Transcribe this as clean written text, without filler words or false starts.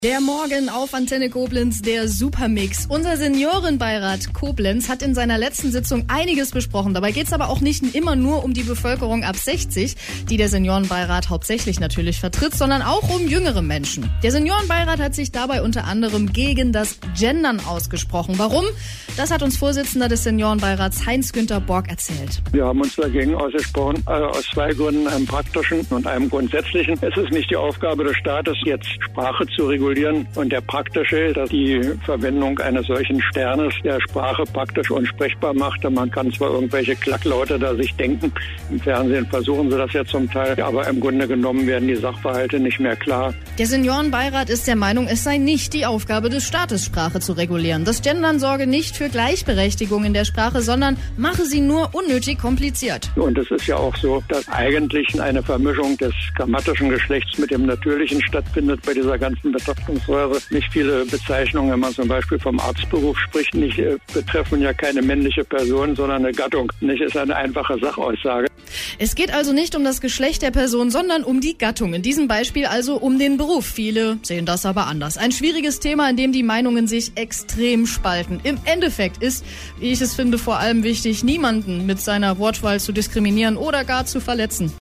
Der Morgen auf Antenne Koblenz, der Supermix. Unser Seniorenbeirat Koblenz hat in seiner letzten Sitzung einiges besprochen. Dabei geht es aber auch nicht immer nur um die Bevölkerung ab 60, die der Seniorenbeirat hauptsächlich natürlich vertritt, sondern auch um jüngere Menschen. Der Seniorenbeirat hat sich dabei unter anderem gegen das Gendern ausgesprochen. Warum? Das hat uns Vorsitzender des Seniorenbeirats Heinz-Günther Borg erzählt. Wir haben uns dagegen ausgesprochen, aus zwei Gründen, einem praktischen und einem grundsätzlichen. Es ist nicht die Aufgabe des Staates, jetzt Sprache zu regulieren. Und der praktische, dass die Verwendung eines solchen Sternes der Sprache praktisch unsprechbar macht. Man kann zwar irgendwelche Klacklaute da sich denken, im Fernsehen versuchen sie das ja zum Teil, aber im Grunde genommen werden die Sachverhalte nicht mehr klar. Der Seniorenbeirat ist der Meinung, es sei nicht die Aufgabe des Staates, Sprache zu regulieren. Das Gendern sorge nicht für Gleichberechtigung in der Sprache, sondern mache sie nur unnötig kompliziert. Und es ist ja auch so, dass eigentlich eine Vermischung des grammatischen Geschlechts mit dem natürlichen stattfindet bei dieser ganzen Betrachtungsweise. Nicht viele Bezeichnungen, wenn man zum Beispiel vom Arztberuf spricht, betreffen ja keine männliche Person, sondern eine Gattung. Nicht ist eine einfache Sachaussage. Es geht also nicht um das Geschlecht der Person, sondern um die Gattung. In diesem Beispiel also um den Beruf. Viele sehen das aber anders. Ein schwieriges Thema, in dem die Meinungen sich extrem spalten. Im Endeffekt ist, wie ich es finde, vor allem wichtig, niemanden mit seiner Wortwahl zu diskriminieren oder gar zu verletzen.